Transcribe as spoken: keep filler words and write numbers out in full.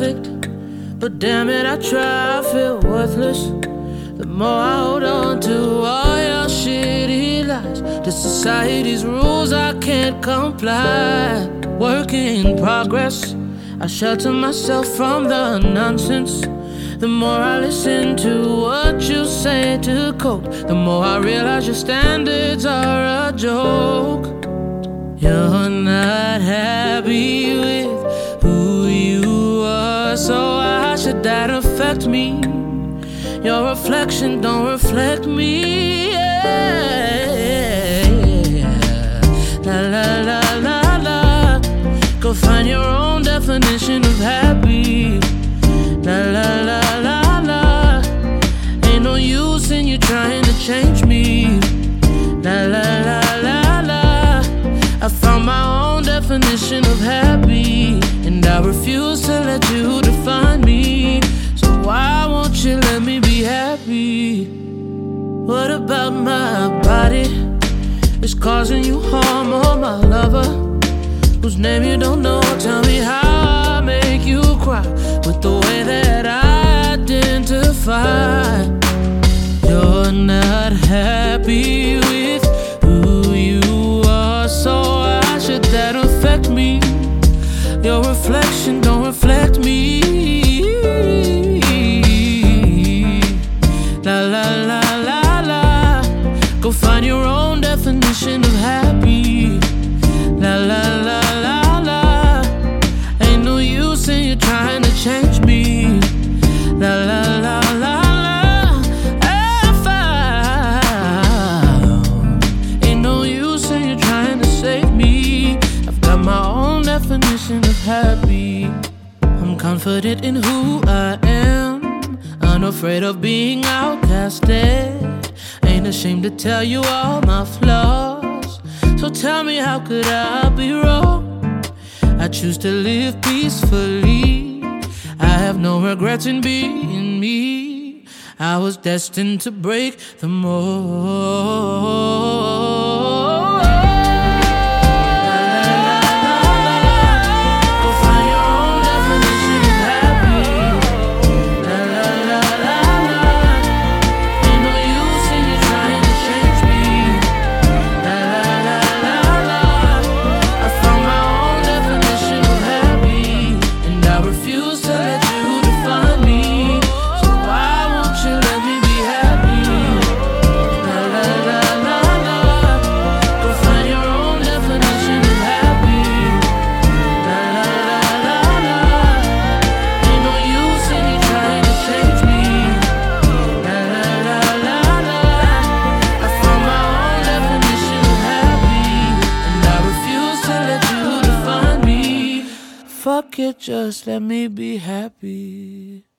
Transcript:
perfect, but damn it, I try, I feel worthless. The more I hold on to all your shitty lies, the society's rules I can't comply. Work in progress, I shelter myself from the nonsense. The more I listen to what you say to cope, the more I realize your standards are a joke. You're not happy with who you are, so why should that affect me? Your reflection don't reflect me. Yeah. La la la la la. Go find your own definition of happy. La la la la la. Ain't no use in you trying to change me. La la la la la. I found my own definition of happy, and I refuse to let you define me. So why won't you let me be happy? What about my body? It's causing you harm, oh my lover, whose name you don't know. Tell me how I make you cry with the way that I identify. You're not happy with who you are, so why should that affect me? Your reflection don't reflect me. La la la la la. Go find your own definition of happy. La la la la la. Ain't no use in you trying to change me. La la la la la. I found ain't no use in you trying to save me. I've got my own definition of happy. I'm confident in who I am, unafraid of being outcasted. Ain't ashamed to tell you all my flaws, so tell me, how could I be wrong? I choose to live peacefully. I have no regrets in being me. I was destined to break the mold. Fuck it, just let me be happy.